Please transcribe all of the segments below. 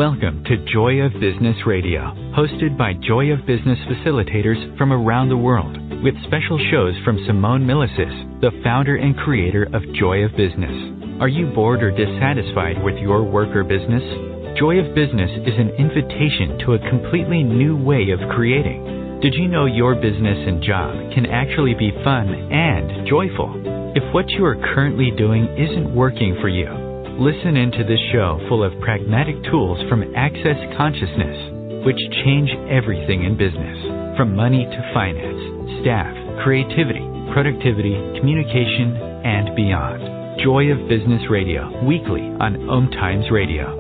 Welcome to Joy of Business Radio, hosted by Joy of Business facilitators from around the world, with special shows from Simone Milasas, the founder and creator of Joy of Business. Are you bored or dissatisfied with your work or business? Joy of Business is an invitation to a completely new way of creating. Did you know your business and job can actually be fun and joyful? If what you are currently doing isn't working for you, listen into this show full of pragmatic tools from Access Consciousness, which change everything in business, from money to finance, staff, creativity, productivity, communication, and beyond. Joy of Business Radio, weekly on Om Times Radio.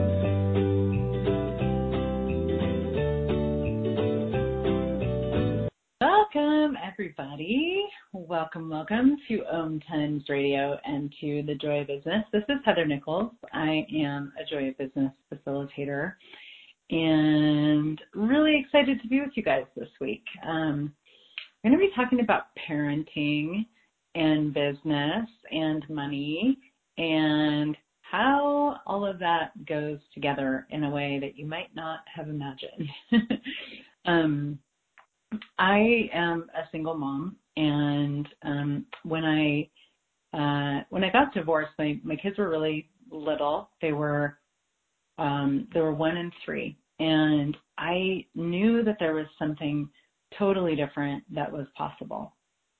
Welcome, everybody. Welcome to Om Times Radio and to the Joy of Business. This is Heather Nichols. I am a Joy of Business facilitator and really excited to be with you guys this week. I'm going to be talking about parenting and business and money and how all of that goes together in a way that you might not have imagined. I am a single mom, and when I got divorced, my kids were really little. They were 1 and 3, and I knew that there was something totally different that was possible.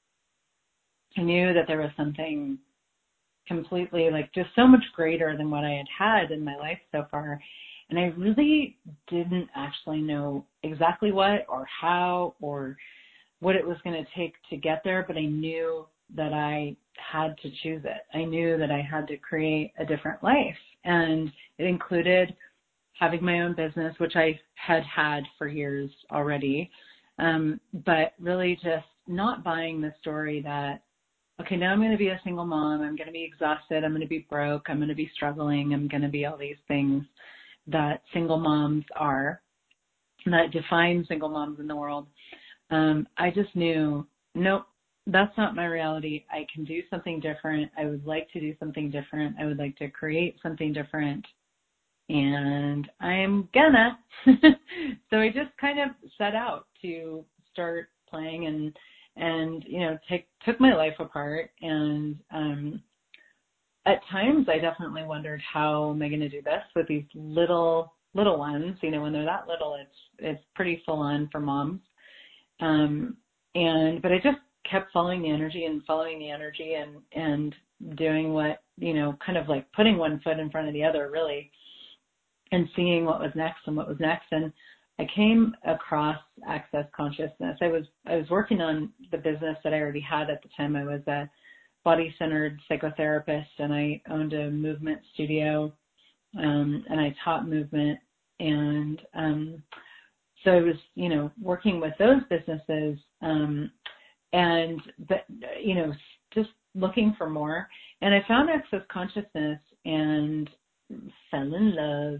I knew that there was something completely, just so much greater than what I had in my life so far. And I really didn't actually know exactly what or how or what it was going to take to get there, but I knew that I had to choose it. I knew that I had to create a different life. And it included having my own business, which I had for years already, but really just not buying the story that, okay, now I'm going to be a single mom, I'm going to be exhausted, I'm going to be broke, I'm going to be struggling, I'm going to be all these things that single moms are, that define single moms in the world. I just knew, nope, that's not my reality. I can do something different. I would like to do something different. I would like to create something different. And I'm gonna. So I just kind of set out to start playing and took my life apart. And at times I definitely wondered, how am I going to do this with these little ones? When they're that little, it's pretty full on for moms. But I just kept following the energy and doing what, kind of like putting one foot in front of the other, really, and seeing what was next. And I came across Access Consciousness. I was working on the business that I already had at the time. I was a body-centered psychotherapist, and I owned a movement studio, and I taught movement. And so I was, working with those businesses, just looking for more. And I found Access Consciousness and fell in love.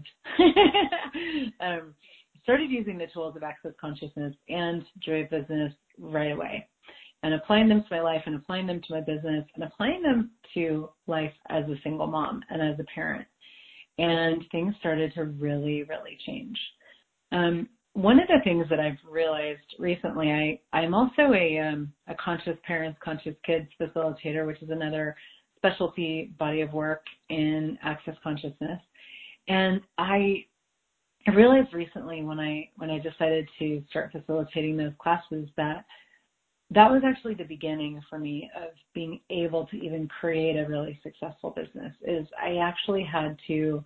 Started using the tools of Access Consciousness and Joy of Business right away, and applying them to my life and applying them to my business and applying them to life as a single mom and as a parent. And things started to really, really change. One of the things that I've realized recently, I'm also a Conscious Parents, Conscious Kids facilitator, which is another specialty body of work in Access Consciousness. And I realized recently when I decided to start facilitating those classes that was actually the beginning for me of being able to even create a really successful business. Is I actually had to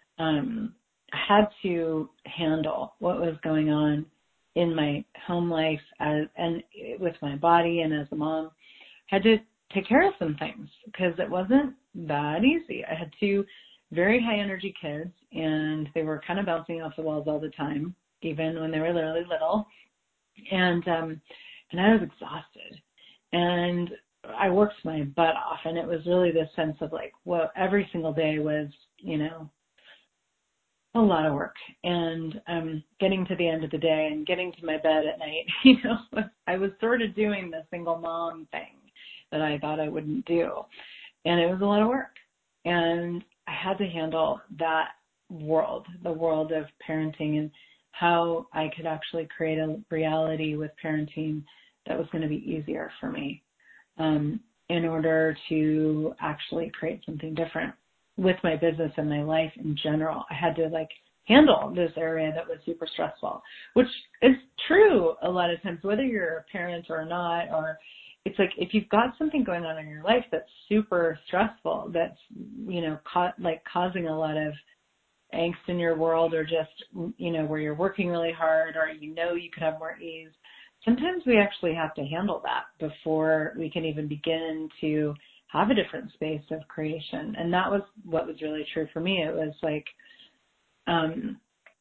handle what was going on in my home life and with my body, and as a mom, had to take care of some things because it wasn't that easy. I had 2 very high energy kids, and they were kind of bouncing off the walls all the time, even when they were really little. And I was exhausted, and I worked my butt off, and it was really this sense of every single day was, a lot of work. And getting to the end of the day and getting to my bed at night, I was sort of doing the single mom thing that I thought I wouldn't do. And it was a lot of work. And I had to handle that the world of parenting, and how I could actually create a reality with parenting that was going to be easier for me, in order to actually create something different with my business and my life in general. I had to handle this area that was super stressful, which is true a lot of times, whether you're a parent or not, or it's if you've got something going on in your life that's super stressful, that's, causing a lot of angst in your world, or just, where you're working really hard, or, you could have more ease. Sometimes we actually have to handle that before we can even begin to have a different space of creation. And that was what was really true for me. It was and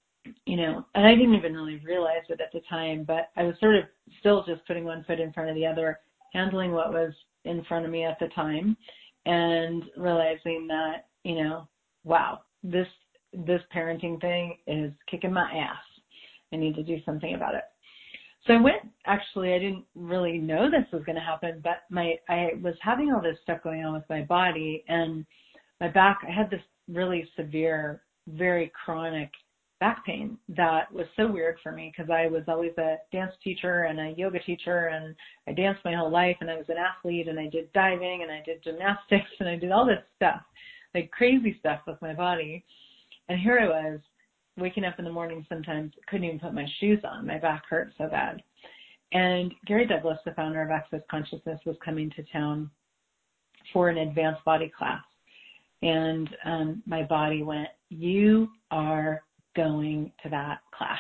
I didn't even really realize it at the time, but I was sort of still just putting one foot in front of the other, handling what was in front of me at the time, and realizing that, wow, this parenting thing is kicking my ass. I need to do something about it. So I didn't really know this was going to happen, but I was having all this stuff going on with my body and my back. I had this really severe, very chronic back pain that was so weird for me, because I was always a dance teacher and a yoga teacher, and I danced my whole life, and I was an athlete, and I did diving, and I did gymnastics, and I did all this stuff, crazy stuff with my body. And here I was, waking up in the morning sometimes, couldn't even put my shoes on. My back hurt so bad. And Gary Douglas, the founder of Access Consciousness, was coming to town for an advanced body class. And my body went, "You are going to that class."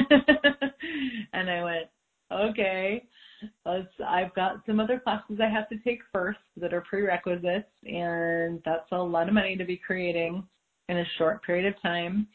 And I went, okay, I've got some other classes I have to take first that are prerequisites, and that's a lot of money to be creating in a short period of time.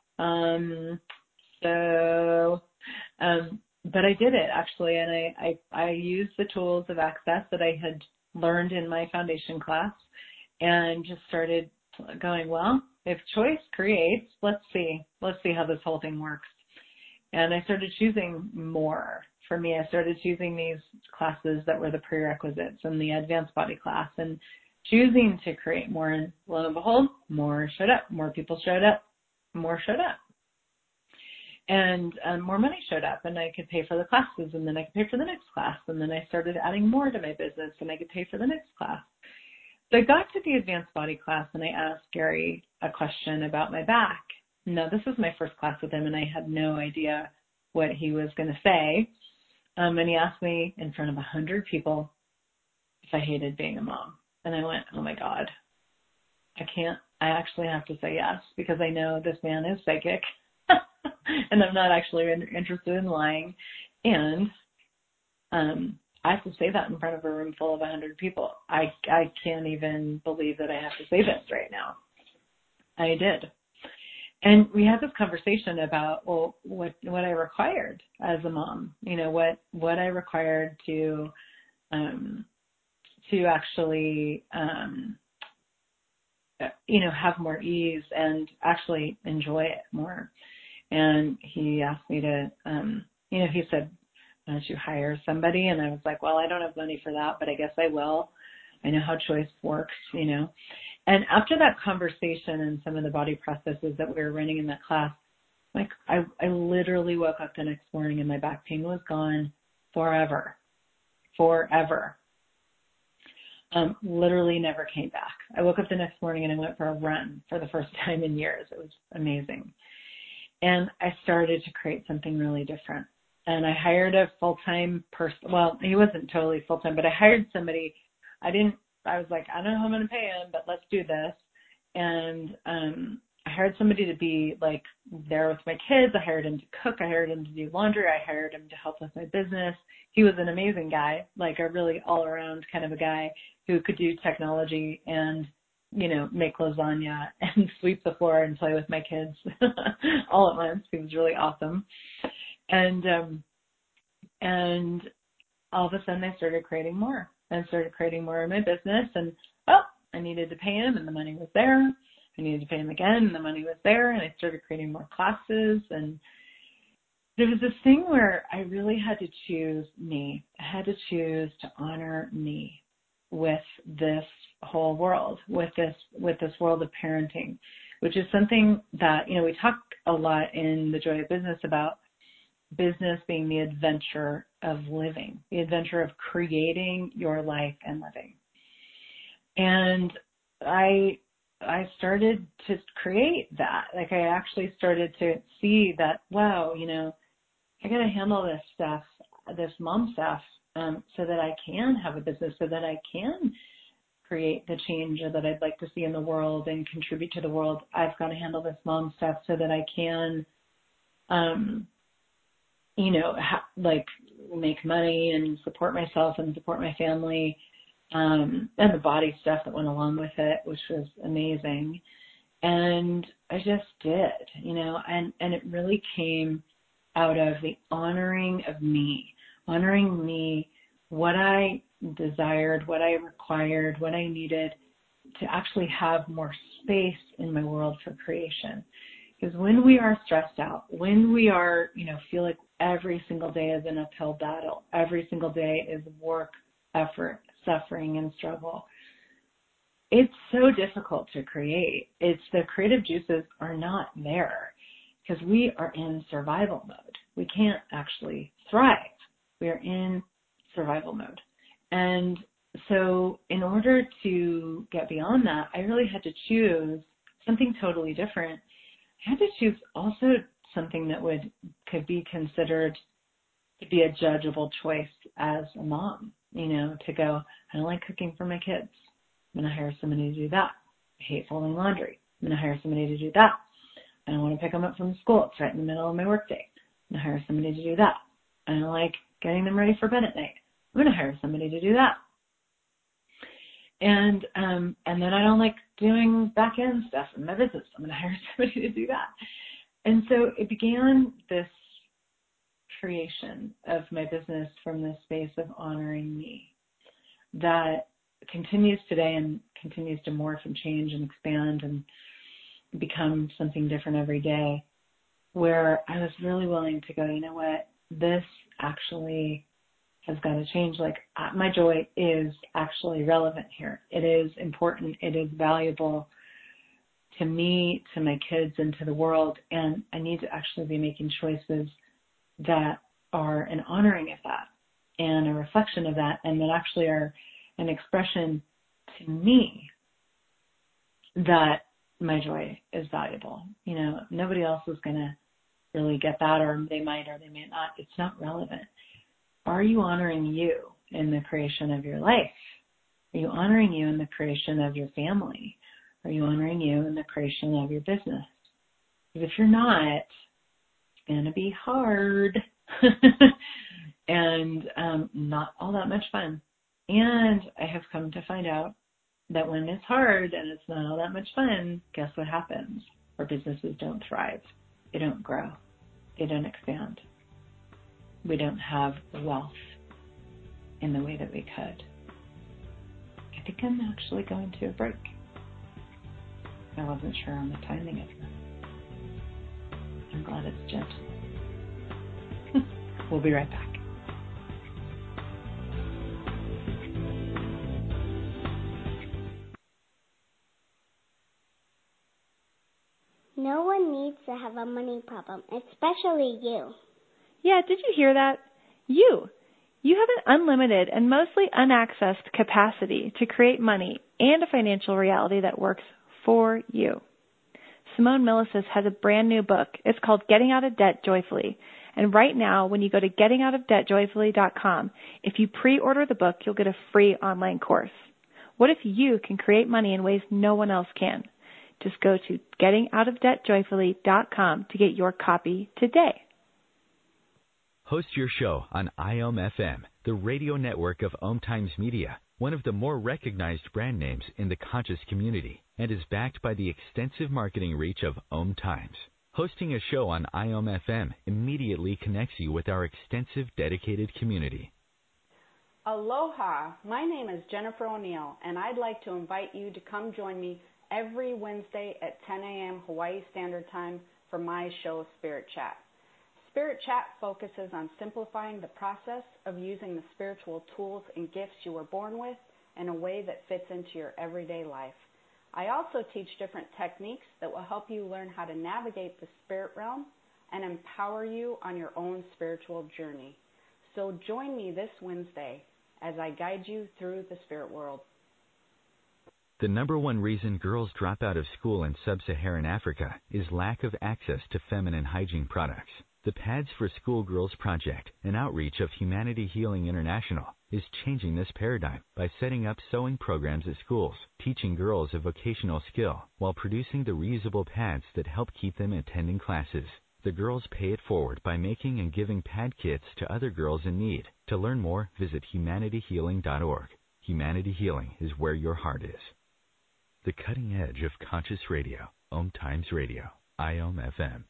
But I did it actually, and I used the tools of Access that I had learned in my foundation class, and just started going, well, if choice creates, let's see how this whole thing works. And I started choosing more. For me, I started choosing these classes that were the prerequisites and the advanced body class, and choosing to create more. And lo and behold, more showed up, more people showed up, more showed up. And more money showed up, and I could pay for the classes, and then I could pay for the next class. And then I started adding more to my business, and I could pay for the next class. So I got to the advanced body class, and I asked Gary a question about my back. Now, this was my first class with him, and I had no idea what he was going to say. And he asked me in front of 100 people if I hated being a mom. And I went, oh my God, I actually have to say yes, because I know this man is psychic. And I'm not actually interested in lying. And I have to say that in front of a room full of 100 people. I can't even believe that I have to say this right now. I did. And we had this conversation about, well, what I required as a mom, what I required to actually, have more ease and actually enjoy it more. And he asked me to, he said, why don't you hire somebody? And I was like, well, I don't have money for that, but I guess I will. I know how choice works, And after that conversation and some of the body processes that we were running in that class, I literally woke up the next morning and my back pain was gone forever. Literally never came back. I woke up the next morning and I went for a run for the first time in years. It was amazing. And I started to create something really different. And I hired a full-time person. Well, he wasn't totally full-time, but I hired somebody. I was like, I don't know how I'm going to pay him, but let's do this. And I hired somebody to be there with my kids. I hired him to cook. I hired him to do laundry. I hired him to help with my business. He was an amazing guy, a really all-around kind of a guy who could do technology and, make lasagna and sweep the floor and play with my kids all at once. He was really awesome. And all of a sudden I started creating more. I started creating more in my business, and I needed to pay him and the money was there. I needed to pay him again and the money was there, and I started creating more classes. And there was this thing where I really had to choose me. I had to choose to honor me with this whole world, with this world of parenting. which is something that, we talk a lot in the Joy of Business about business being the adventure of living, the adventure of creating your life and living. And I started to create that. Like, I actually started to see that, wow, I got to handle this stuff, this mom stuff, so that I can have a business, so that I can create the change that I'd like to see in the world and contribute to the world. I've got to handle this mom stuff so that I can, make money and support myself and support my family, and the body stuff that went along with it, which was amazing. And I just did, and it really came out of the honoring me, what I desired, what I required, what I needed to actually have more space in my world for creation. Because when we are stressed out, when we are, feel like every single day is an uphill battle, every single day is work, effort, suffering, and struggle, it's so difficult to create. It's the creative juices are not there because we are in survival mode. We can't actually thrive. We are in survival mode. And so in order to get beyond that, I really had to choose something totally different. I had to choose also something that could be considered to be a judgeable choice as a mom, to go, I don't like cooking for my kids. I'm going to hire somebody to do that. I hate folding laundry. I'm going to hire somebody to do that. I don't want to pick them up from school. It's right in the middle of my workday. I'm going to hire somebody to do that. I don't like getting them ready for bed at night. I'm going to hire somebody to do that. And then I don't like doing back end stuff in my business. I'm going to hire somebody to do that. And so it began this creation of my business from this space of honoring me that continues today and continues to morph and change and expand and become something different every day, where I was really willing to go, you know what, this actually has got to change. Like, my joy is actually relevant here. It is important. It is valuable to me, to my kids, and to the world. And I need to actually be making choices that are an honoring of that and a reflection of that, and that actually are an expression to me that my joy is valuable. Nobody else is going to really get that, or they might or they may not. It's not relevant. Are you honoring you in the creation of your life? Are you honoring you in the creation of your family? Are you honoring you in the creation of your business? Because if you're not, it's going to be hard and not all that much fun. And I have come to find out that when it's hard and it's not all that much fun, guess what happens? Our businesses don't thrive. They don't grow. They don't expand. We don't have wealth in the way that we could. I think I'm actually going to a break. I wasn't sure on the timing of that. I'm glad it's gentle. We'll be right back. No one needs to have a money problem, especially you. Yeah, did you hear that? You have an unlimited and mostly unaccessed capacity to create money and a financial reality that works for you. Simone Milasas has a brand new book. It's called Getting Out of Debt Joyfully. And right now, when you go to gettingoutofdebtjoyfully.com, if you pre-order the book, you'll get a free online course. What if you can create money in ways no one else can? Just go to gettingoutofdebtjoyfully.com to get your copy today. Host your show on IOM FM, the radio network of Om Times Media, one of the more recognized brand names in the conscious community, and is backed by the extensive marketing reach of Om Times. Hosting a show on IOM FM immediately connects you with our extensive dedicated community. Aloha, my name is Jennifer O'Neill, and I'd like to invite you to come join me every Wednesday at 10 a.m. Hawaii Standard Time for my show, Spirit Chat. Spirit Chat focuses on simplifying the process of using the spiritual tools and gifts you were born with in a way that fits into your everyday life. I also teach different techniques that will help you learn how to navigate the spirit realm and empower you on your own spiritual journey. So join me this Wednesday as I guide you through the spirit world. The number one reason girls drop out of school in sub-Saharan Africa is lack of access to feminine hygiene products. The Pads for Schoolgirls Project, an outreach of Humanity Healing International, is changing this paradigm by setting up sewing programs at schools, teaching girls a vocational skill while producing the reusable pads that help keep them attending classes. The girls pay it forward by making and giving pad kits to other girls in need. To learn more, visit humanityhealing.org. Humanity Healing is where your heart is. The cutting edge of conscious radio, Om Times Radio, IOM FM.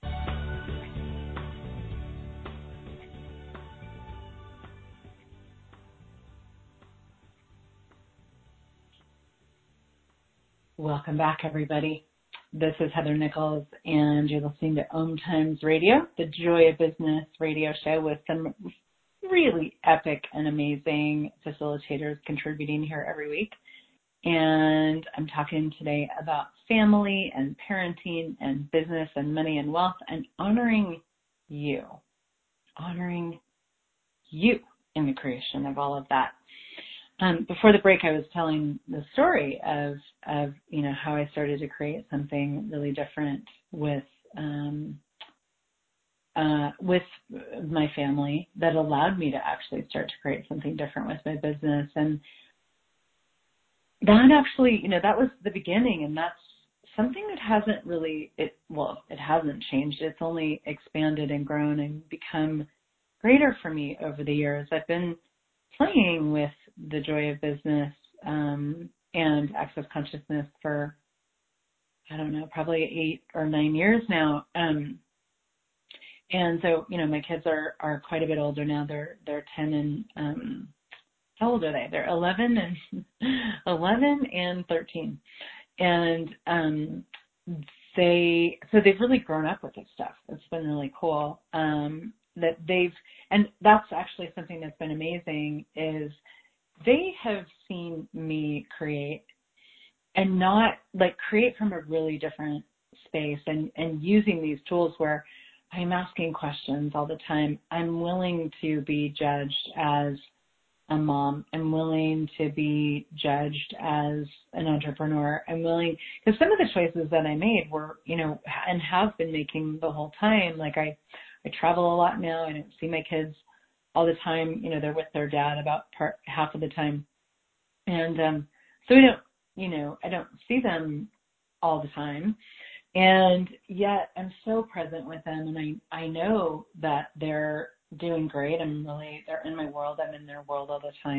Welcome back, everybody. This is Heather Nichols, and you're listening to Om Times Radio, the Joy of Business radio show with some really epic and amazing facilitators contributing here every week. And I'm talking today about family and parenting and business and money and wealth and honoring you in the creation of all of that. Before the break, I was telling the story of how I started to create something really different with my family that allowed me to actually start to create something different with my business. And that actually, that was the beginning, and that's something that hasn't really, it hasn't changed. It's only expanded and grown and become greater for me over the years. I've been playing with the Joy of Business and Access Consciousness for, I don't know, probably 8 or 9 years now. And so, my kids are quite a bit older now. They're 10 and how old are they? They're 11 and 13. And they've really grown up with this stuff. It's been really cool. And that's actually something that's been amazing is they have seen me create and not create from a really different space and using these tools where I'm asking questions all the time. I'm willing to be judged as a mom. I'm willing to be judged as an entrepreneur. I'm willing, because some of the choices that I made were, and have been making the whole time. I travel a lot now. I don't see my kids all the time. They're with their dad about half of the time. And so I don't see them all the time. And yet I'm so present with them, and I know that they're doing great. They're in my world. I'm in their world all the time.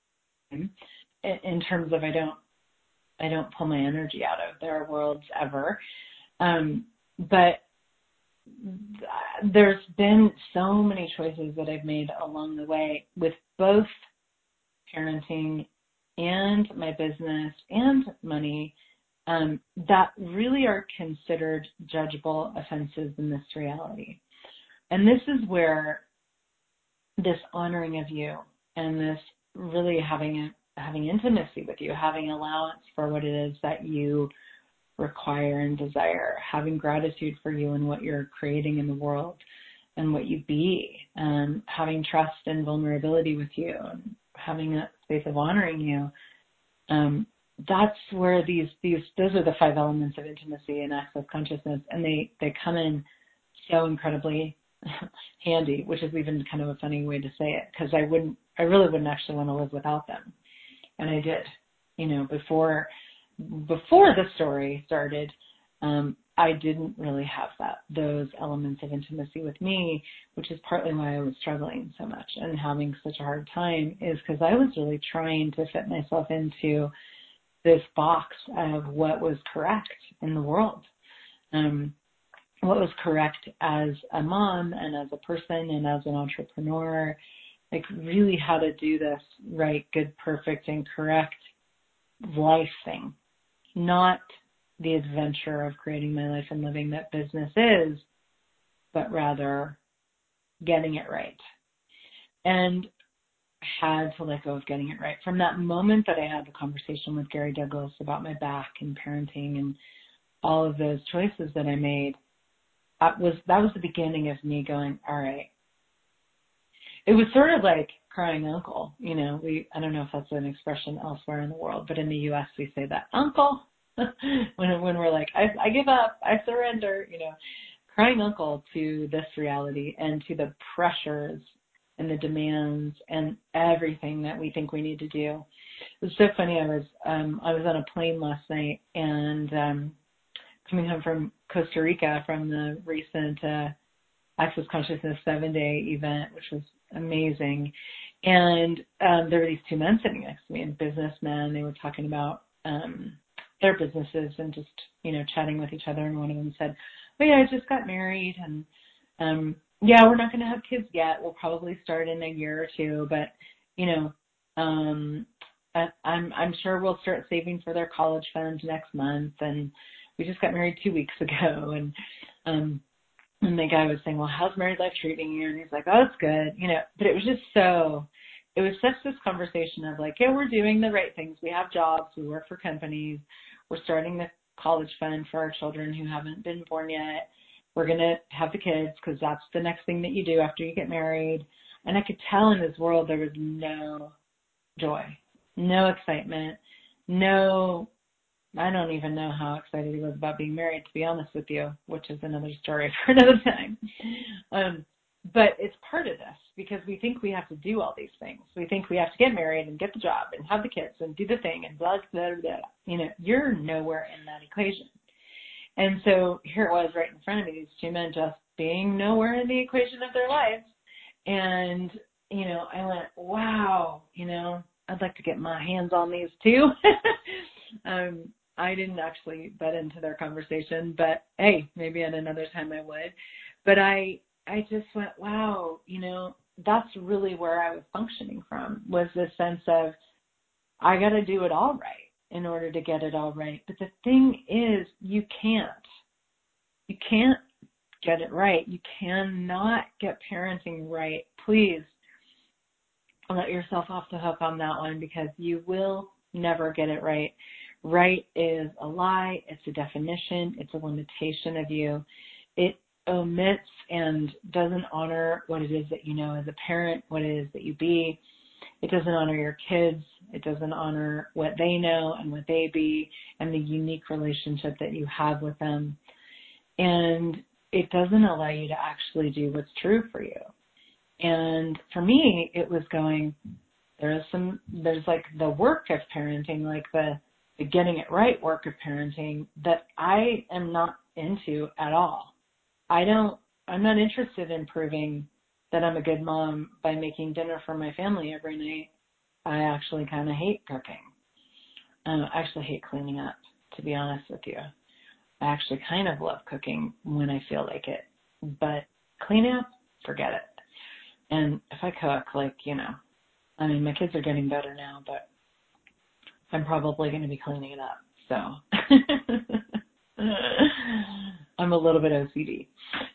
In terms of I don't pull my energy out of their worlds ever. But there's been so many choices that I've made along the way with both parenting and my business and money that really are considered judgeable offenses in this reality. And this is where this honoring of you and this really having intimacy with you, having allowance for what it is that you require and desire, having gratitude for you and what you're creating in the world and what you be, having trust and vulnerability with you, and having a space of honoring you. That's where those are the 5 elements of intimacy and access consciousness, and they come in so incredibly handy, which is even kind of a funny way to say it, because I really wouldn't actually want to live without them. And I did, before the story started, I didn't really have those elements of intimacy with me, which is partly why I was struggling so much and having such a hard time, is because I was really trying to fit myself into this box of what was correct in the world. What was correct as a mom and as a person and as an entrepreneur, really how to do this right, good, perfect, and correct life thing, not the adventure of creating my life and living that business is, but rather getting it right. And had to let go of getting it right. From that moment that I had the conversation with Gary Douglas about my back and parenting and all of those choices that I made, that was the beginning of me going, all right. It was sort of like crying uncle. You know, I don't know if that's an expression elsewhere in the world, but in the U.S. we say that, uncle, when we're like, I give up, I surrender, you know, crying uncle to this reality and to the pressures and the demands and everything that we think we need to do. It was so funny. I was on a plane last night and coming home from Costa Rica from the recent Access Consciousness 7-day event, which was amazing. And there were these two men sitting next to me, and businessmen. They were talking about their businesses and just, you know, chatting with each other. And one of them said, "Oh yeah, I just got married, and yeah, we're not going to have kids yet. We'll probably start in a year or two, but you know, I'm sure we'll start saving for their college fund next month. And we just got married 2 weeks ago." And the guy was saying, "Well, how's married life treating you?" And he's like, "Oh, it's good," you know. But it was just it was such this conversation of like, yeah, we're doing the right things. We have jobs. We work for companies. We're starting the college fund for our children who haven't been born yet. We're going to have the kids because that's the next thing that you do after you get married. And I could tell in his world there was no joy, no excitement, no, I don't even know how excited he was about being married, to be honest with you, which is another story for another time. But it's part of this because we think we have to do all these things. We think we have to get married and get the job and have the kids and do the thing and blah, blah, blah. You know, you're nowhere in that equation. And so here it was right in front of me, these two men just being nowhere in the equation of their lives. And, you know, I went, wow, you know, I'd like to get my hands on these too. I didn't actually butt into their conversation, but hey, maybe at another time I would. But I just went, wow, you know, that's really where I was functioning from, was this sense of I got to do it all right in order to get it all right. But the thing is, you can't get it right. You cannot get parenting right. Please let yourself off the hook on that one because you will never get it right. Right is a lie. It's a definition. It's a limitation of you. It omits and doesn't honor what it is that you know as a parent, what it is that you be. It doesn't honor your kids. It doesn't honor what they know and what they be and the unique relationship that you have with them. And it doesn't allow you to actually do what's true for you. And for me, it was going, there's like the work of parenting, like the getting it right work of parenting that I am not into at all. I'm not interested in proving that I'm a good mom by making dinner for my family every night. I actually kind of hate cooking. I actually hate cleaning up, to be honest with you. I actually kind of love cooking when I feel like it, but cleaning up, forget it. And if I cook, like, you know, I mean, my kids are getting better now, but I'm probably going to be cleaning it up. So I'm a little bit OCD.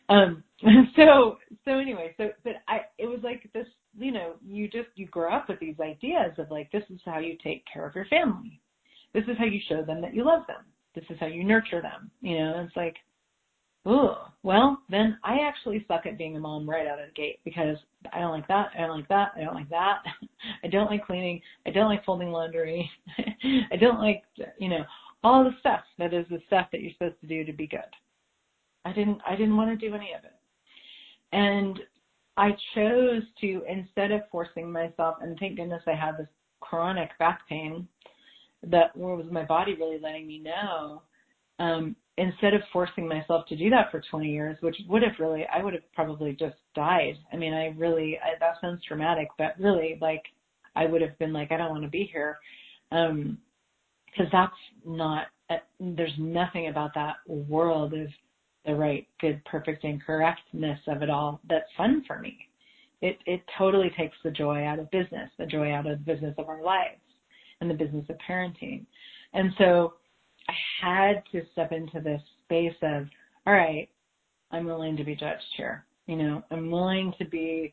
So anyway, it was like this, you know, you grow up with these ideas of like, this is how you take care of your family. This is how you show them that you love them. This is how you nurture them. You know, it's like, oh, well, then I actually suck at being a mom right out of the gate because I don't like that. I don't like that. I don't like that. I don't like cleaning. I don't like folding laundry. I don't like, you know, all the stuff that is the stuff that you're supposed to do to be good. I didn't want to do any of it. And I chose to, instead of forcing myself, and thank goodness I had this chronic back pain that was my body really letting me know, instead of forcing myself to do that for 20 years, which I would have probably just died. I mean, that sounds traumatic, but really, like, I would have been like, I don't want to be here. Because that's not, there's nothing about that world of the right, good, perfect, and correctness of it all that's fun for me. It totally takes the joy out of business, the joy out of the business of our lives and the business of parenting. And so I had to step into this space of, all right, I'm willing to be judged here. You know, I'm willing to be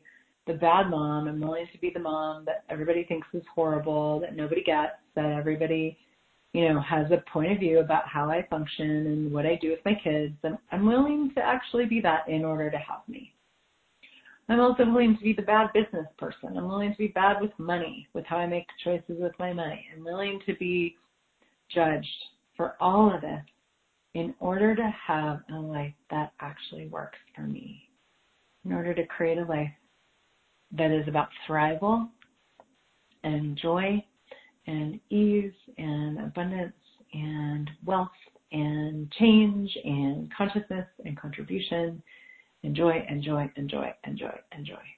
the bad mom. I'm willing to be the mom that everybody thinks is horrible, that nobody gets, that everybody, has a point of view about how I function and what I do with my kids. And I'm willing to actually be that in order to have me. I'm also willing to be the bad business person. I'm willing to be bad with money, with how I make choices with my money. I'm willing to be judged for all of this in order to have a life that actually works for me, in order to create a life that is about thrival and joy and ease and abundance and wealth and change and consciousness and contribution and joy and joy and joy and joy and joy.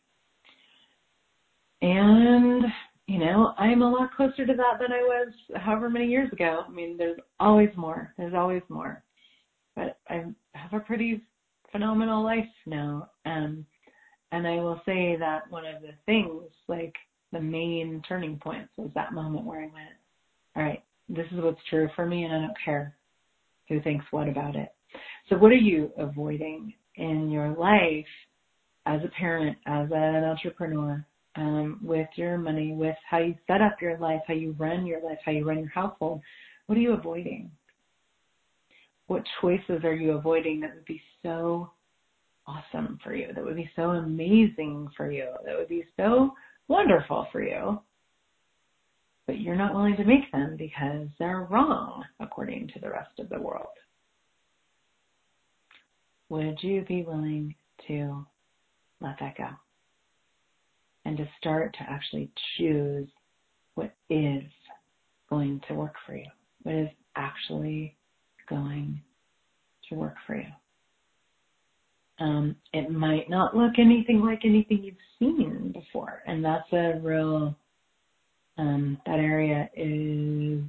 And, I'm a lot closer to that than I was however many years ago. I mean, there's always more. There's always more. But I have a pretty phenomenal life now. And I will say that one of the things, like the main turning points, was that moment where I went, all right, this is what's true for me, and I don't care who thinks what about it. So what are you avoiding in your life as a parent, as an entrepreneur, with your money, with how you set up your life, how you run your life, how you run your household? What are you avoiding? What choices are you avoiding that would be so awesome for you, that would be so amazing for you, that would be so wonderful for you, but you're not willing to make them because they're wrong according to the rest of the world? Would you be willing to let that go and to start to actually choose what is going to work for you, what is actually going to work for you? It might not look anything like anything you've seen before, and that's a real, that area is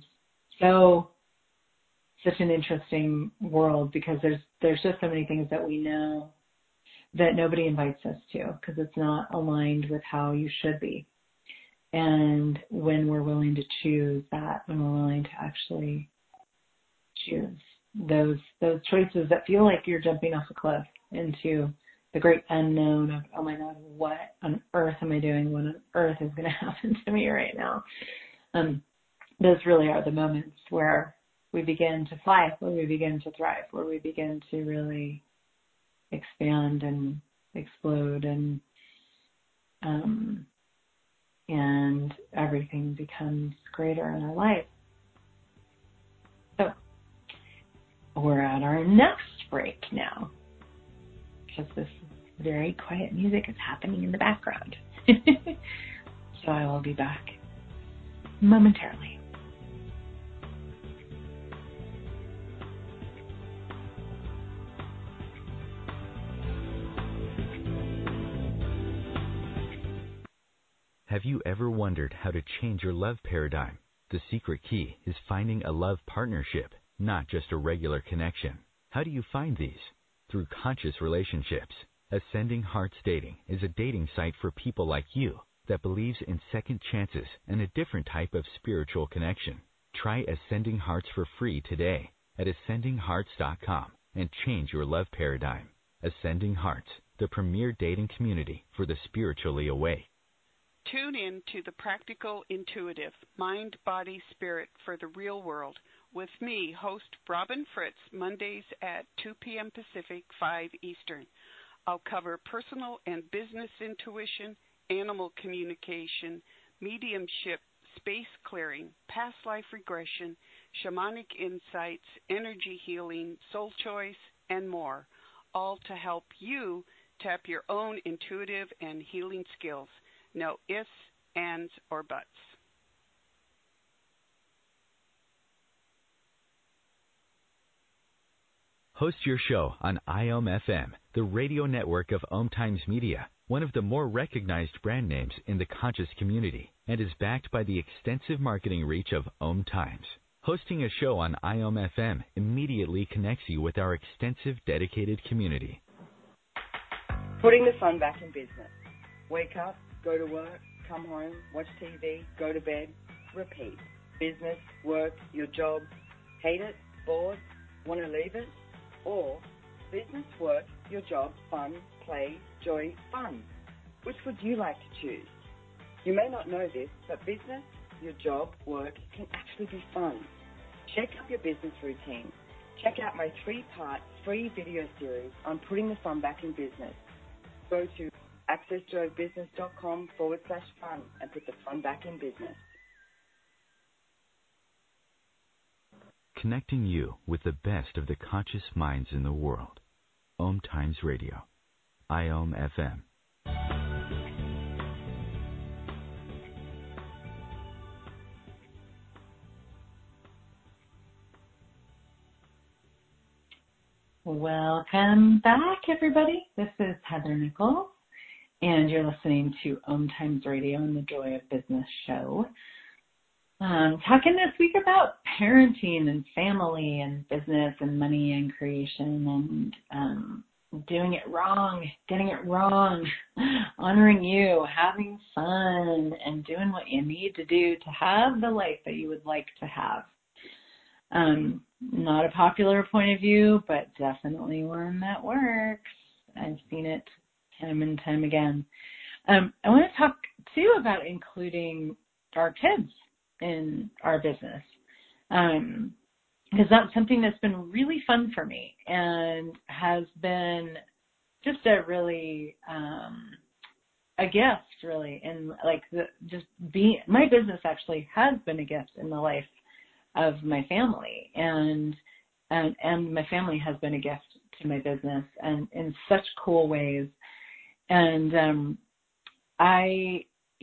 such an interesting world, because there's just so many things that we know that nobody invites us to, because it's not aligned with how you should be. And when we're willing to choose that, when we're willing to actually choose those choices that feel like you're jumping off a cliff into the great unknown of, oh my God, what on earth am I doing? What on earth is going to happen to me right now? Those really are the moments where we begin to fly, where we begin to thrive, where we begin to really expand and explode, and everything becomes greater in our life. So we're at our next break now, because this very quiet music is happening in the background. So I will be back momentarily. Have you ever wondered how to change your love paradigm? The secret key is finding a love partnership, not just a regular connection. How do you find these? Through conscious relationships. Ascending Hearts Dating is a dating site for people like you that believes in second chances and a different type of spiritual connection. Try Ascending Hearts for free today at ascendinghearts.com and change your love paradigm. Ascending Hearts, the premier dating community for the spiritually awake. Tune in to the Practical Intuitive, Mind, Body, Spirit for the Real World with me, host Robin Fritz, Mondays at 2 p.m. Pacific, 5 Eastern. I'll cover personal and business intuition, animal communication, mediumship, space clearing, past life regression, shamanic insights, energy healing, soul choice, and more, all to help you tap your own intuitive and healing skills. No ifs, ands, or buts. Host your show on IOM FM, the radio network of Om Times Media, one of the more recognized brand names in the conscious community, and is backed by the extensive marketing reach of Om Times. Hosting a show on IOM FM immediately connects you with our extensive dedicated community. Putting the fun back in business. Wake up, go to work, come home, watch TV, go to bed, repeat. Business, work, your job, hate it, bored, want to leave it? Or business, work, your job, fun, play, joy, fun. Which would you like to choose? You may not know this, but business, your job, work can actually be fun. Shake up your business routine. Check out my 3-part free video series on putting the fun back in business. Go to accessjoybusiness.com/fun and put the fun back in business. Connecting you with the best of the conscious minds in the world. Om Times Radio. IOM FM. Welcome back, everybody. This is Heather Nichols, and you're listening to Om Times Radio and the Joy of Business show. Talking this week about parenting and family and business and money and creation and doing it wrong, getting it wrong, honoring you, having fun, and doing what you need to do to have the life that you would like to have. Not a popular point of view, but definitely one that works. I've seen it time and time again. I want to talk too about including our kids in our business, because that's something that's been really fun for me and has been just a really a gift, really, and like my business actually has been a gift in the life of my family, and my family has been a gift to my business, and in such cool ways. And I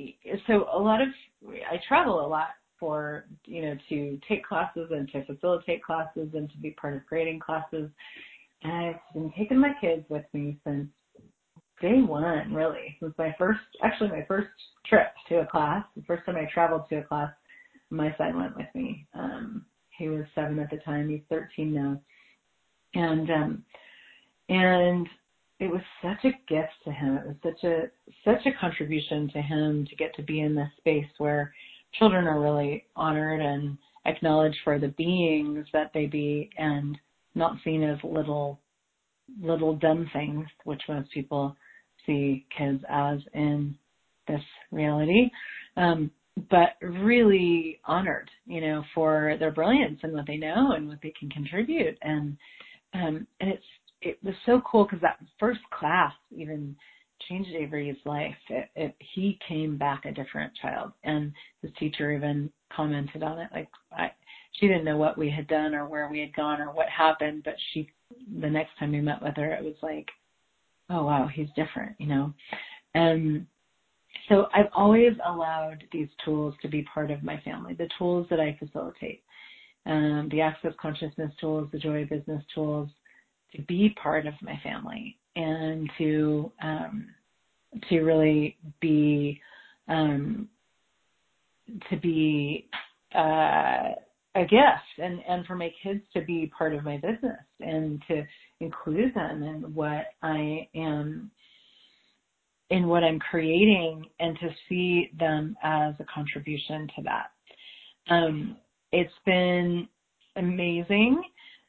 travel a lot for, to take classes and to facilitate classes and to be part of grading classes. And I've been taking my kids with me since day one, really. It was my first trip to a class. The first time I traveled to a class, my son went with me. He was 7 at the time. He's 13 now. And it was such a gift to him. It was such a contribution to him to get to be in this space where children are really honored and acknowledged for the beings that they be, and not seen as little dumb things, which most people see kids as in this reality. But really honored, for their brilliance and what they know and what they can contribute. And it was so cool because that first class even changed Avery's life. He came back a different child, and his teacher even commented on it. Like she didn't know what we had done or where we had gone or what happened, but the next time we met with her, it was like, oh wow, he's different, And so I've always allowed these tools to be part of my family, the tools that I facilitate, the Access Consciousness tools, the Joy of Business tools, to be part of my family and to really be a gift, and for my kids to be part of my business and to include them in what I am, in what I'm creating, and to see them as a contribution to that. It's been amazing.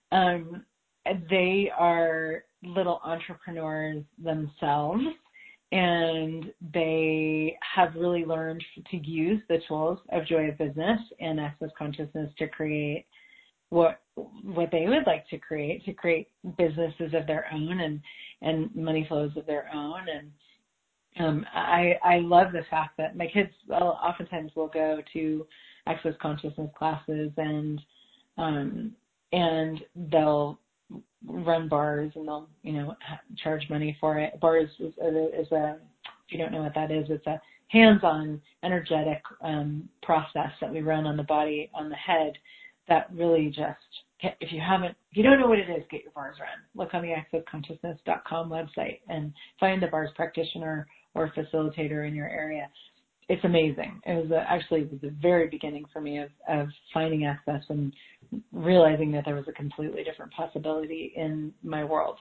They are little entrepreneurs themselves, and they have really learned to use the tools of Joy of Business and Access Consciousness to create what they would like to create businesses of their own and money flows of their own. And I love the fact that my kids oftentimes will go to Access Consciousness classes and they'll run bars and they'll charge money for it. Bars is a, if you don't know what that is, it's a hands-on energetic process that we run on the body, on the head, that really just, if you don't know what it is, get your bars run. Look on the accessconsciousness.com website and find a bars practitioner or facilitator in your area. It's amazing. It was the very beginning for me of finding access and realizing that there was a completely different possibility in my world.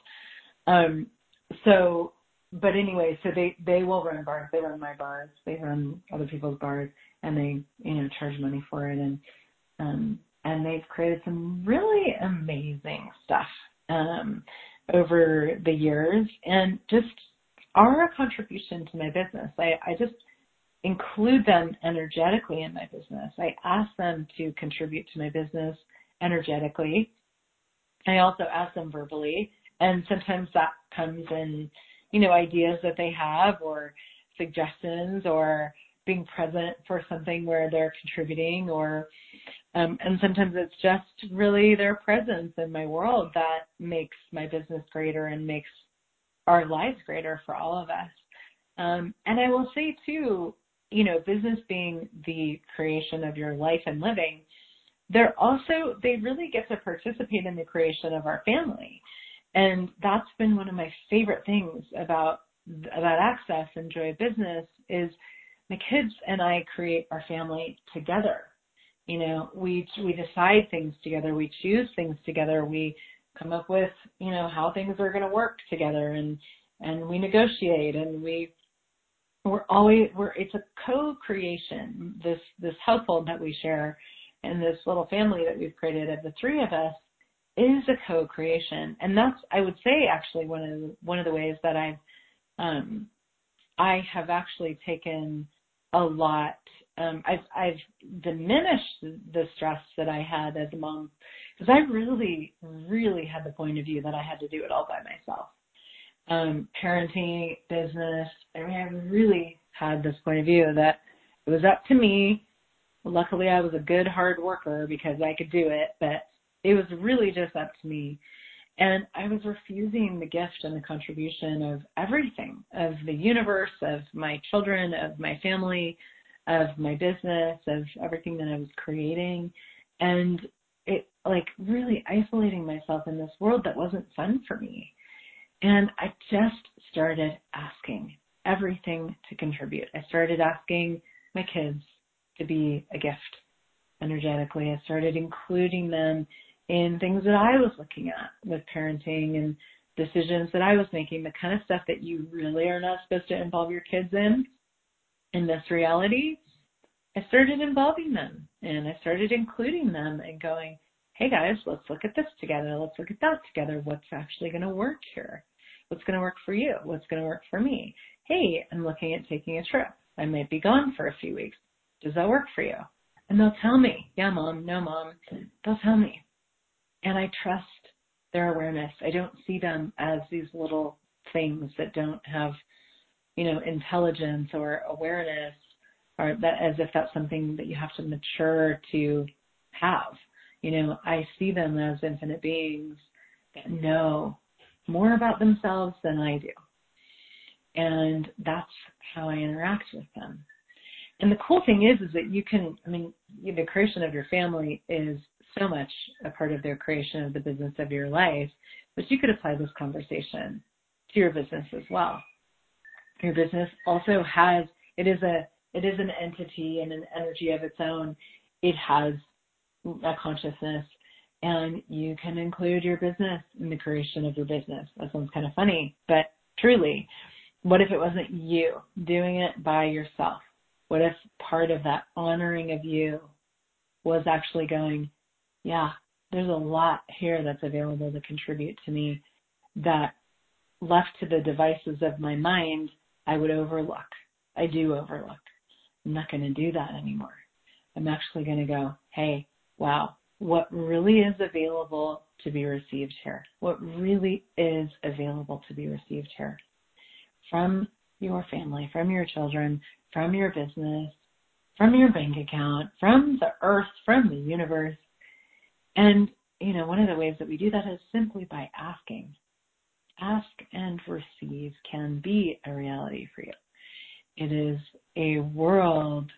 So they will run bars. They run my bars. They run other people's bars, and they charge money for it. And they've created some really amazing stuff over the years, and just are a contribution to my business. I just include them energetically in my business. I ask them to contribute to my business energetically. I also ask them verbally, and sometimes that comes in, ideas that they have or suggestions or being present for something where they're contributing, or and sometimes it's just really their presence in my world that makes my business greater and makes our lives greater for all of us. And I will say too, business being the creation of your life and living, they really get to participate in the creation of our family. And that's been one of my favorite things about Access and Joy of Business is my kids and I create our family together. We decide things together. We choose things together. We come up with, how things are going to work together, and we negotiate, and it's a co-creation. This household that we share and this little family that we've created of the three of us is a co-creation. And that's, I would say, actually one of the ways that I have actually taken a lot. I've diminished the stress that I had as a mom, because I really, really had the point of view that I had to do it all by myself. Parenting, business, I really had this point of view that it was up to me. Luckily, I was a good hard worker because I could do it, but it was really just up to me. And I was refusing the gift and the contribution of everything, of the universe, of my children, of my family, of my business, of everything that I was creating. And it really isolating myself in this world that wasn't fun for me. And I just started asking everything to contribute. I started asking my kids to be a gift energetically. I started including them in things that I was looking at with parenting and decisions that I was making, the kind of stuff that you really are not supposed to involve your kids in this reality. I started involving them, and I started including them and going, hey guys, let's look at this together. Let's look at that together. What's actually going to work here? What's going to work for you? What's going to work for me? Hey, I'm looking at taking a trip. I might be gone for a few weeks. Does that work for you? And they'll tell me, yeah, mom, no, mom. They'll tell me. And I trust their awareness. I don't see them as these little things that don't have, intelligence or awareness, or that as if that's something that you have to mature to have. I see them as infinite beings that know more about themselves than I do. And that's how I interact with them. And the cool thing is that you can, the creation of your family is so much a part of their creation of the business of your life, but you could apply this conversation to your business as well. Your business also it is an entity and an energy of its own. It has a consciousness, and you can include your business in the creation of your business. That sounds kind of funny, but truly, what if it wasn't you doing it by yourself? What if part of that honoring of you was actually going, yeah, there's a lot here that's available to contribute to me that left to the devices of my mind, I would overlook. I do overlook. I'm not going to do that anymore. I'm actually going to go, hey, wow, what really is available to be received here? What really is available to be received here? From your family, from your children, from your business, from your bank account, from the earth, from the universe. And, one of the ways that we do that is simply by asking. Ask and receive can be a reality for you. It is a world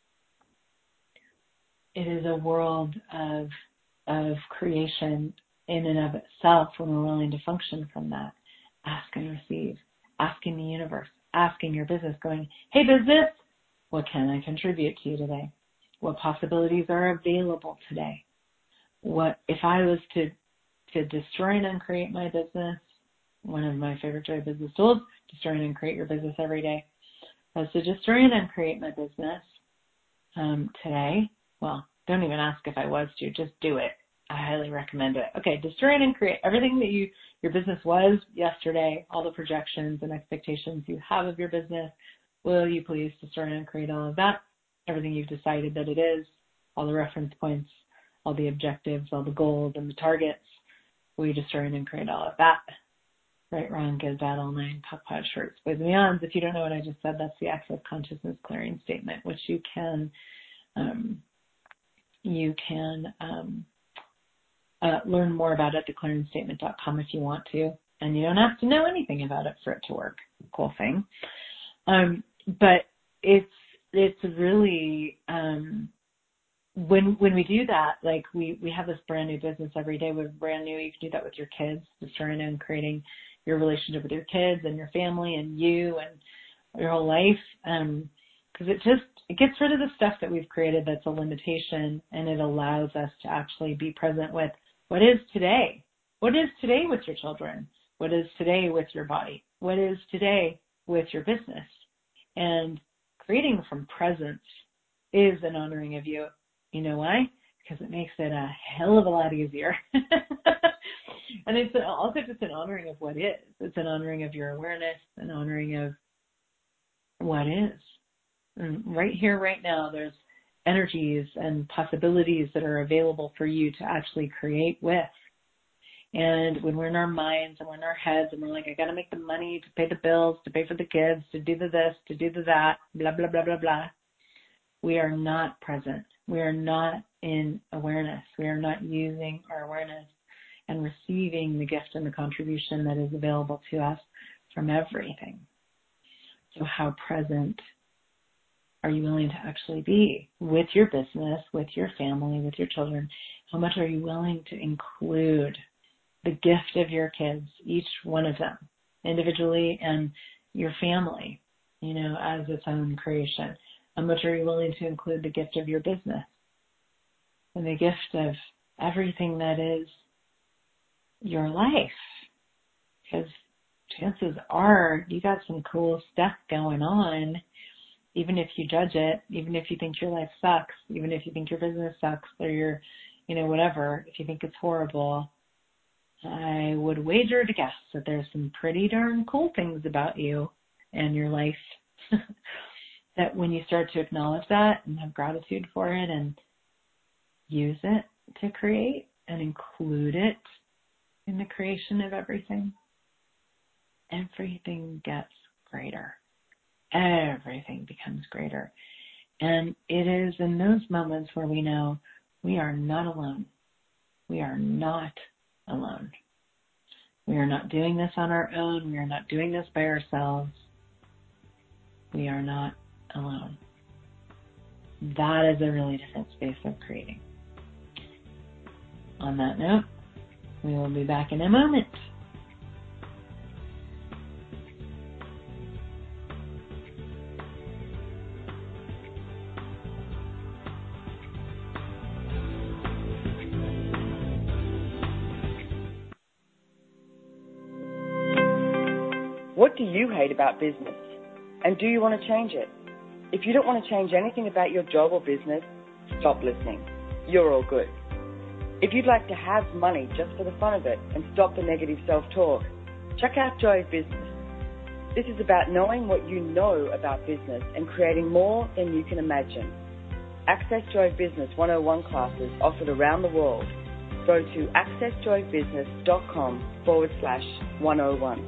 of creation in and of itself when we're willing to function from that. Ask and receive. Asking the universe. Asking your business, going, hey business, what can I contribute to you today? What possibilities are available today? What if I was to destroy and uncreate my business? One of my favorite Joy Business tools, destroy and uncreate your business every day. If I was to destroy and uncreate my business today, well, don't even ask if I was to, just do it. I highly recommend it. Okay, destroy and create everything that your business was yesterday, all the projections and expectations you have of your business. Will you please destroy and create all of that? Everything you've decided that it is, all the reference points, all the objectives, all the goals and the targets. Will you destroy and create all of that? Right, wrong, good, bad, all nine, POC, shorts, boys and beyonds. If you don't know what I just said, that's the Access Consciousness Clearing Statement, which you can learn more about at theclearingstatement.com if you want to, and you don't have to know anything about it for it to work. Cool thing. But it's really when we do that, like we have this brand new business every day. We're brand new. You can do that with your kids, destroying and creating your relationship with your kids and your family and you and your whole life. Because it gets rid of the stuff that we've created that's a limitation, and it allows us to actually be present with what is today. What is today with your children? What is today with your body? What is today with your business? And creating from presence is an honoring of you. You know why? Because it makes it a hell of a lot easier. And it's also just an honoring of what is. It's an honoring of your awareness, an honoring of what is. And right here, right now, there's energies and possibilities that are available for you to actually create with. And when we're in our minds and we're in our heads and we're like, I got to make the money to pay the bills, to pay for the kids, to do the this, to do the that, blah, blah, blah, blah, blah, we are not present. We are not in awareness. We are not using our awareness and receiving the gift and the contribution that is available to us from everything. So how present are you willing to actually be with your business, with your family, with your children? How much are you willing to include the gift of your kids, each one of them, individually, and your family, as its own creation? How much are you willing to include the gift of your business and the gift of everything that is your life? Because chances are you got some cool stuff going on, even if you judge it, even if you think your life sucks, even if you think your business sucks or your, whatever, if you think it's horrible, I would wager to guess that there's some pretty darn cool things about you and your life that when you start to acknowledge that and have gratitude for it and use it to create and include it in the creation of everything gets greater. Everything becomes greater. And it is in those moments where we know we are not alone. We are not alone. We are not doing this on our own. We are not doing this by ourselves. We are not alone. That is a really different space of creating. On that note, we will be back in a moment. What do you hate about business? And do you want to change it? If you don't want to change anything about your job or business, stop listening. You're all good. If you'd like to have money just for the fun of it and stop the negative self-talk, check out Joy of Business. This is about knowing what you know about business and creating more than you can imagine. Access Joy of Business 101 classes offered around the world. Go to accessjoyofbusiness.com/101.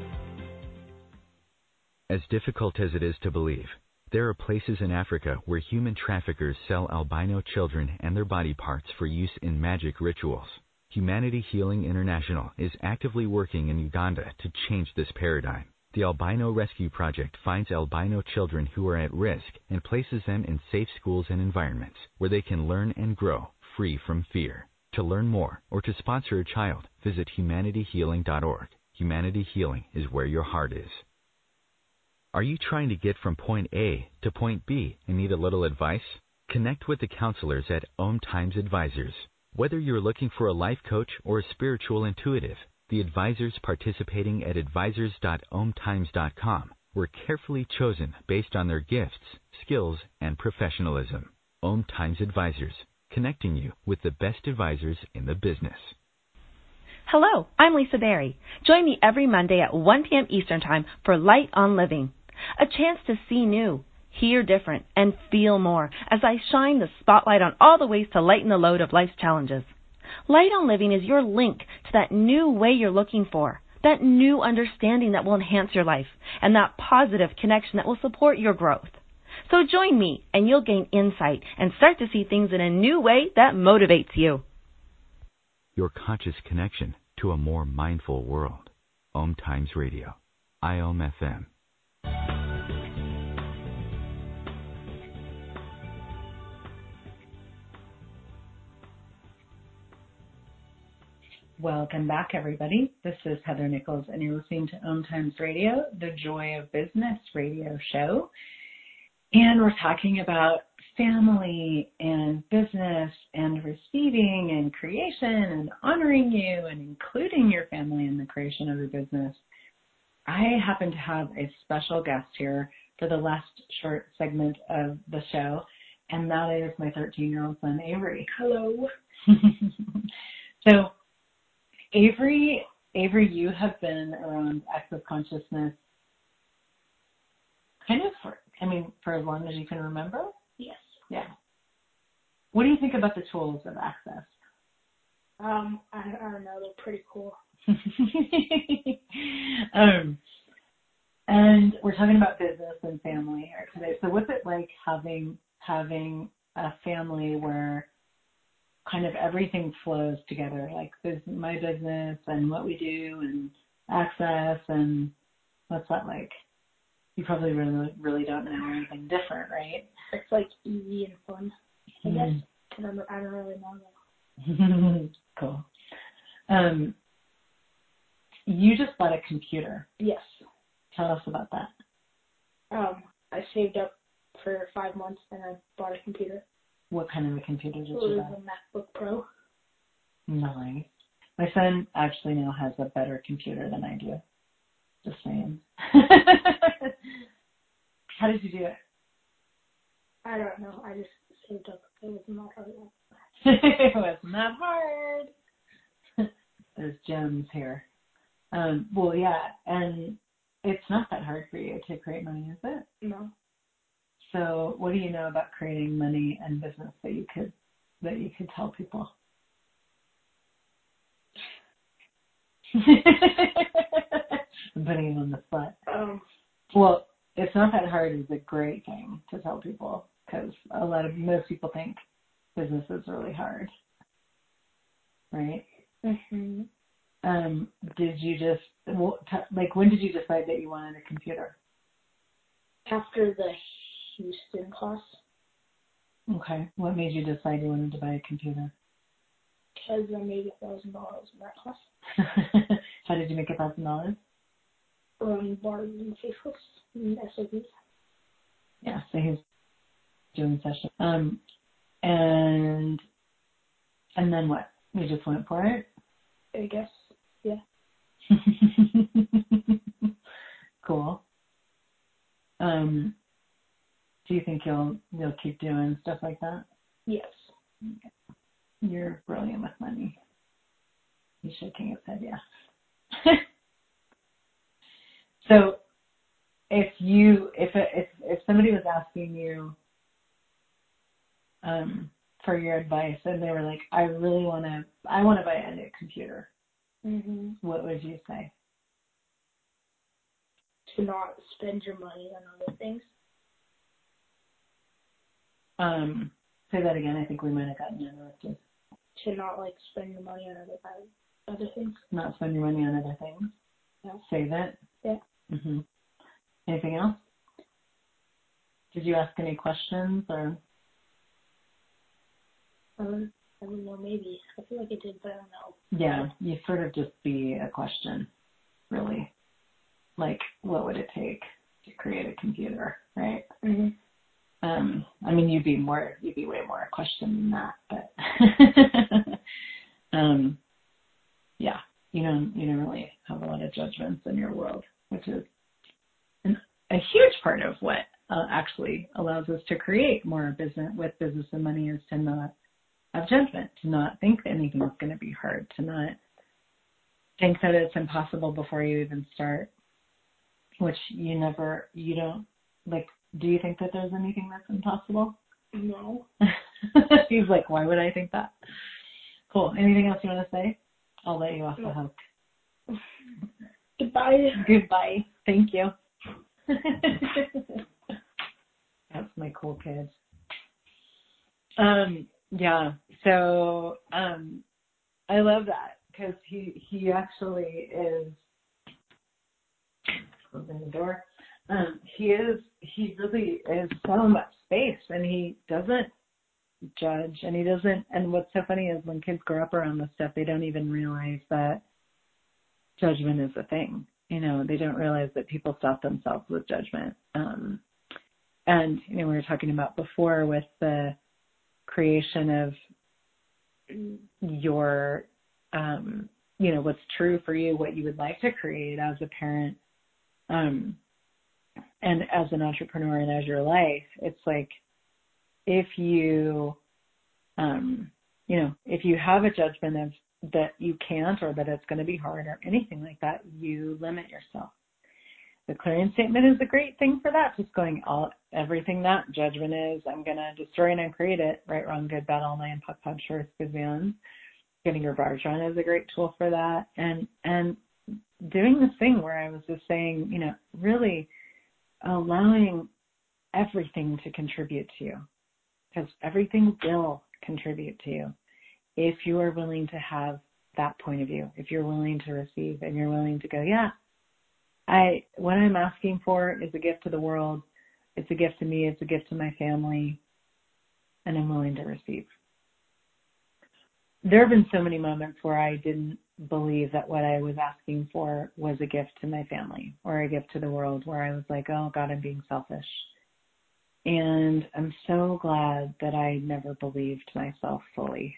As difficult as it is to believe, there are places in Africa where human traffickers sell albino children and their body parts for use in magic rituals. Humanity Healing International is actively working in Uganda to change this paradigm. The Albino Rescue Project finds albino children who are at risk and places them in safe schools and environments where they can learn and grow free from fear. To learn more or to sponsor a child, visit humanityhealing.org. Humanity Healing is where your heart is. Are you trying to get from point A to point B and need a little advice? Connect with the counselors at Om Times Advisors. Whether you're looking for a life coach or a spiritual intuitive, the advisors participating at advisors.omtimes.com were carefully chosen based on their gifts, skills, and professionalism. Om Times Advisors. connecting you with the best advisors in the business. Hello, I'm Lisa Berry. Join me every Monday at 1 p.m. Eastern Time for Light on Living, a chance to see new, hear different, and feel more as I shine the spotlight on all the ways to lighten the load of life's challenges. Light on Living is your link to that new way you're looking for, that new understanding that will enhance your life, and that positive connection that will support your growth. So join me, and you'll gain insight and start to see things in a new way that motivates you. Your conscious connection to a more mindful world. Om Times Radio. IOM FM. Welcome back, everybody. This is Heather Nichols, and you're listening to Om Times Radio, the Joy of Business radio show. And we're talking about family and business and receiving and creation and honoring you and including your family in the creation of your business. I happen to have a special guest here for the last short segment of the show, and that is my 13-year-old son, Avery. Hello. So, Avery, you have been around access consciousness kind of for as long as you can remember? Yes. Yeah. What do you think about the tools of access? I don't know. They're pretty cool. And we're talking about business and family here today. So what's it like having a family where kind of everything flows together, like my business and what we do and access, and what's that like? You probably really don't know anything different, right? It's like easy and fun, I guess. I don't really know that. Cool. You just bought a computer. Yes. Tell us about that. I saved up for 5 months and I bought a computer. What kind of a computer did you buy? It was a MacBook Pro. Nice. My son actually now has a better computer than I do. Just saying. How did you do it? I don't know. I just saved up. It was not hard. It was not hard. There's gems here. Well, yeah, and it's not that hard for you to create money, is it? No. So, what do you know about creating money and business that you could tell people? I'm putting him on the spot. Well, it's not that hard is a great thing to tell people, because most people think business is really hard, right? Mm-hmm. Did you just when did you decide that you wanted a computer? After the Houston class. Okay. What made you decide you wanted to buy a computer? Because I made $1,000 in that class. How did you make $1,000? Running bars and faceless and SOPs. Yeah, so he's doing sessions. And then what? You just went for it? I guess, yeah. Cool. Do you think you'll keep doing stuff like that? Yes. You're brilliant with money. He's shaking his head, yes. So, if somebody was asking you for your advice and they were like, I want to buy a new computer, mm-hmm. What would you say? To not spend your money on other things. Say that again. I think we might have gotten interrupted. To not spend your money on other things. Not spend your money on other things. Yeah. Save it. Yeah. Mhm. Anything else? Did you ask any questions or? I don't know. Maybe I feel like I did, but I don't know. Yeah, you sort of just be a question, really. Like, what would it take to create a computer, right? Mm-hmm. I mean, you'd be way more a question than that, but yeah, you don't really have a lot of judgments in your world, which is a huge part of what actually allows us to create more business and money, is to not have judgment, to not think that anything is going to be hard, to not think that it's impossible before you even start, which you don't, like, do you think that there's anything that's impossible? No. He's like, why would I think that? Cool. Anything else you want to say? I'll let you off the hook. Goodbye. Goodbye. Thank you. That's my cool kid. Yeah. So, I love that because he actually is, closing the door. He really is so much space, and he doesn't judge, and he doesn't, and what's so funny is when kids grow up around this stuff, they don't even realize that judgment is a thing. You know, they don't realize that people stop themselves with judgment. And, you know, we were talking about before with the creation of your, you know, what's true for you, what you would like to create as a parent, and as an entrepreneur and as your life. It's like, if you, you know, if you have a judgment of that you can't, or that it's going to be hard or anything like that, you limit yourself. The clearing statement is a great thing for that. Just going everything that judgment is, I'm going to destroy and uncreate it. Right, wrong, good, bad, all night, puck, punch, shorts, good, beyond. Getting your bars run is a great tool for that. And doing this thing where I was just saying, you know, really allowing everything to contribute to you, because everything will contribute to you if you are willing to have that point of view, if you're willing to receive and you're willing to go, yeah, what I'm asking for is a gift to the world. It's a gift to me. It's a gift to my family, and I'm willing to receive. There have been so many moments where I didn't believe that what I was asking for was a gift to my family or a gift to the world, where I was like, oh God, I'm being selfish. And I'm so glad that I never believed myself fully,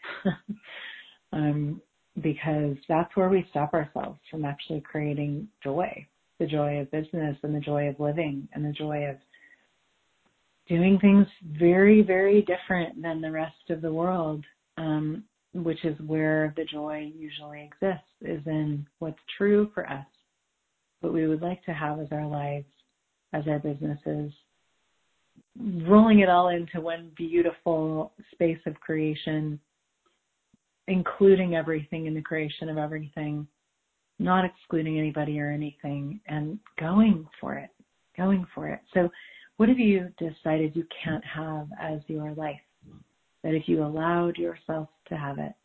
because that's where we stop ourselves from actually creating joy, the joy of business and the joy of living and the joy of doing things very, very different than the rest of the world, which is where the joy usually exists, is in what's true for us, what we would like to have as our lives, as our businesses, rolling it all into one beautiful space of creation, including everything in the creation of everything, not excluding anybody or anything, and going for it. So what have you decided you can't have as your life, that if you allowed yourself to have it,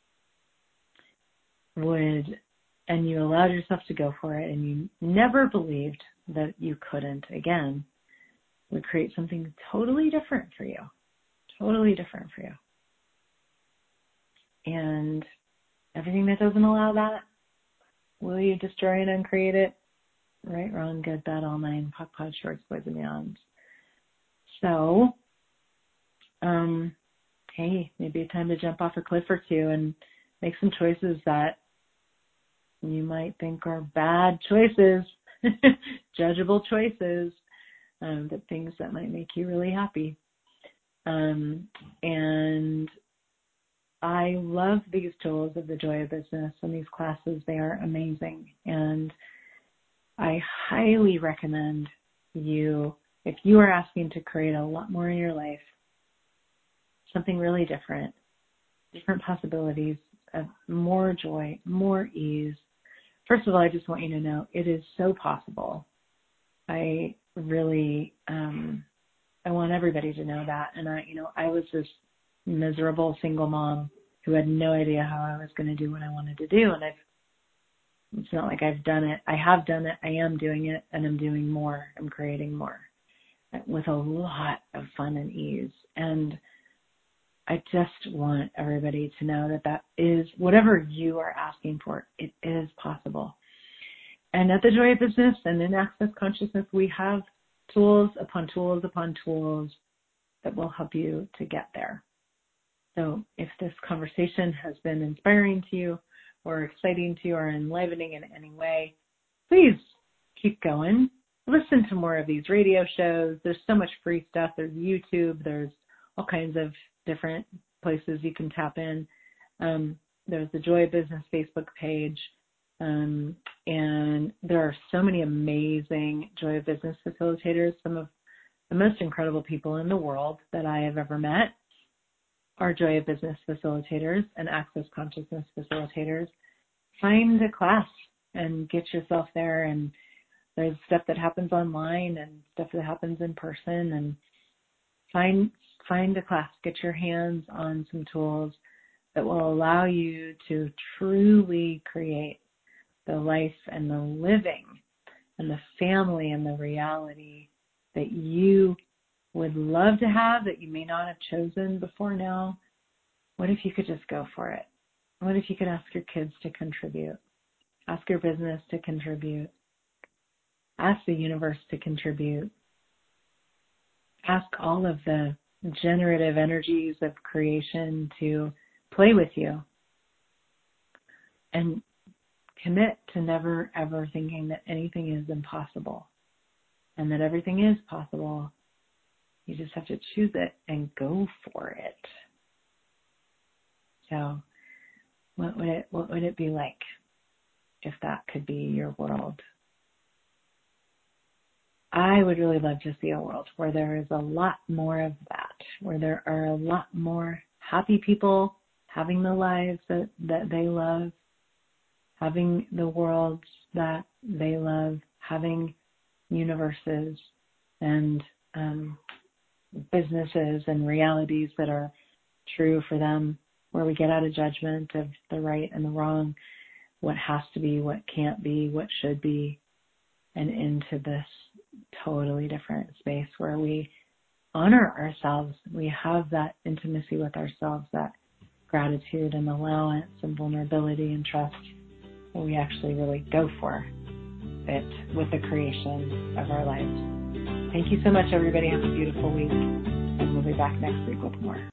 and you allowed yourself to go for it, and you never believed that you couldn't again, would create something totally different for you. And everything that doesn't allow that, will you destroy and uncreate it? Right, wrong, good, bad, all nine, puck, pod, shorts, boys, and beyond. So, hey, maybe it's time to jump off a cliff or two and make some choices that you might think are bad choices, judgeable choices, but things that might make you really happy. And I love these tools of the Joy of Business and these classes. They are amazing. And I highly recommend you, if you are asking to create a lot more in your life, something really different possibilities of more joy, more ease. First of all, I just want you to know it is so possible. I really, I want everybody to know that. And I was this miserable single mom who had no idea how I was going to do what I wanted to do. And it's not like I've done it. I have done it. I am doing it, and I'm doing more. I'm creating more with a lot of fun and ease. And I just want everybody to know that is whatever you are asking for, it is possible. And at the Joy of Business and in Access Consciousness, we have tools upon tools upon tools that will help you to get there. So if this conversation has been inspiring to you or exciting to you or enlivening in any way, please keep going. Listen to more of these radio shows. There's so much free stuff. There's YouTube. There's all kinds of different places you can tap in. There's the Joy of Business Facebook page. And there are so many amazing Joy of Business facilitators. Some of the most incredible people in the world that I have ever met are Joy of Business facilitators and Access Consciousness facilitators. Find a class and get yourself there. And there's stuff that happens online and stuff that happens in person. And find a class. Get your hands on some tools that will allow you to truly create the life and the living and the family and the reality that you would love to have that you may not have chosen before now. What if you could just go for it? What if you could ask your kids to contribute? Ask your business to contribute. Ask the universe to contribute. Ask all of the generative energies of creation to play with you. And commit to never, ever thinking that anything is impossible and that everything is possible. You just have to choose it and go for it. So what would it be like if that could be your world? I would really love to see a world where there is a lot more of that, where there are a lot more happy people having the lives that they love, having the worlds that they love, having universes and businesses and realities that are true for them, where we get out of judgment of the right and the wrong, what has to be, what can't be, what should be, and into this totally different space where we honor ourselves. We have that intimacy with ourselves, that gratitude and allowance and vulnerability and trust, where we actually really go for it with the creation of our lives. Thank you so much, everybody. Have a beautiful week, and we'll be back next week with more.